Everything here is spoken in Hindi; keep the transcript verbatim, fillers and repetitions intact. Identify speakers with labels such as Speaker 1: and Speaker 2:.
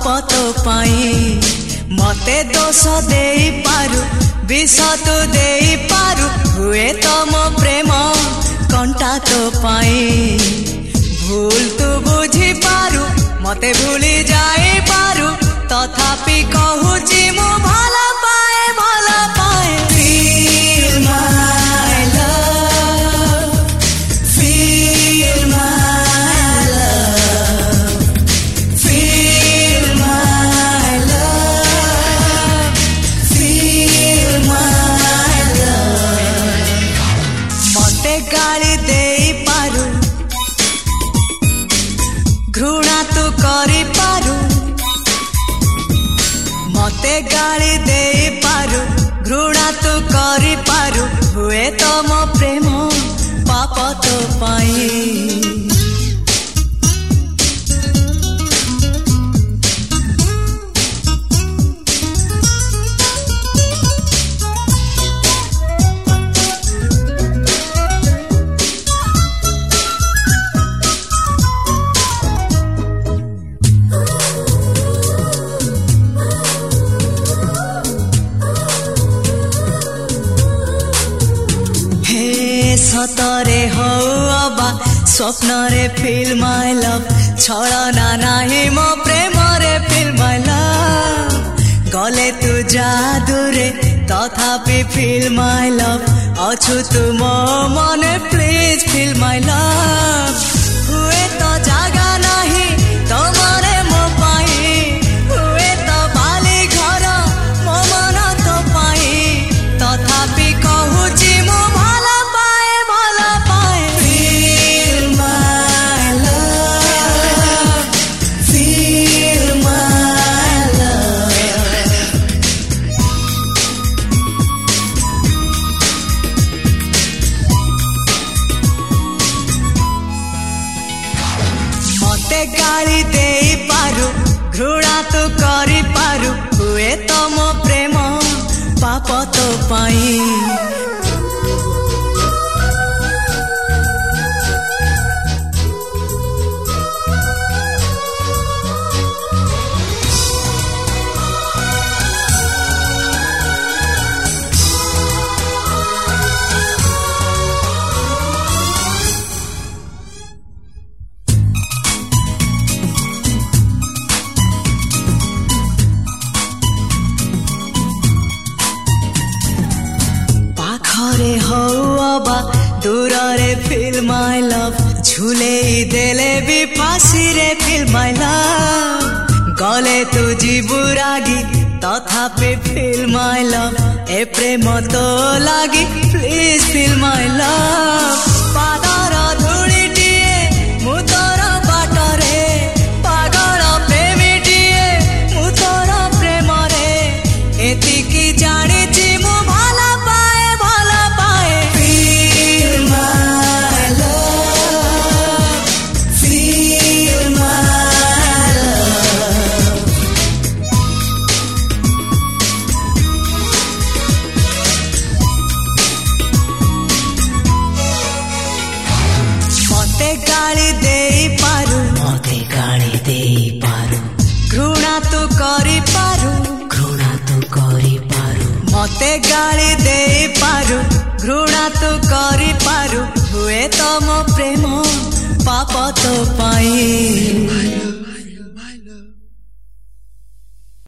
Speaker 1: तो पाई मते दोष दे पारु विष तू दे पारु हुए तो मो प्रेम कंटा तो पाई भूल तू बुझी पारु मते भूली जाए पारु तथापि कहूची मु भला पाए भला पाए Feel my love Feel my love Feel my love Feel my love मते गाली दे पारु घृणा तू करी पारु मते गाली दे पारु घृणा तू करी पारु हुए तो मो प्रेम पाप तो पाई सतरे हो अबा स्वप्न रे फील माय लव छलना नाही मो प्रेम रे फील माय लव गले तू जादू रे तथापि फील माय लव अछु तू मो मने प्लीज फील माय लव हुए तो जागा नाही तमरे मो पाई हुए तो बाली घर मो मन तो पाई तथापि कहूची मो भला गाली दे पारु घृणा तू करी पारु हुए तो मो प्रेम पाप तो पाई घरे हो अबा दूर रे फील माय लव झूले देले भी फांसी रे फील माय लव गले तू जीवु रागी तथापि फील माय लव ए प्रेम तो लागी प्लीज फील माय लव पादर धूली टिए मु तोर बाटरे पागल प्रेमीटिए मु तोर प्रेम रे एतिकी जानिछि मु भला पाए भला पाए Feel my love Feel my love मते गाली दे पारु मते गाली दे पारु घृणा तू करी पारु घृणा तू करी पारु मते गाली दे पारु घृणा तू करी पारु हुए तो मो प्रेम पाप तो पाई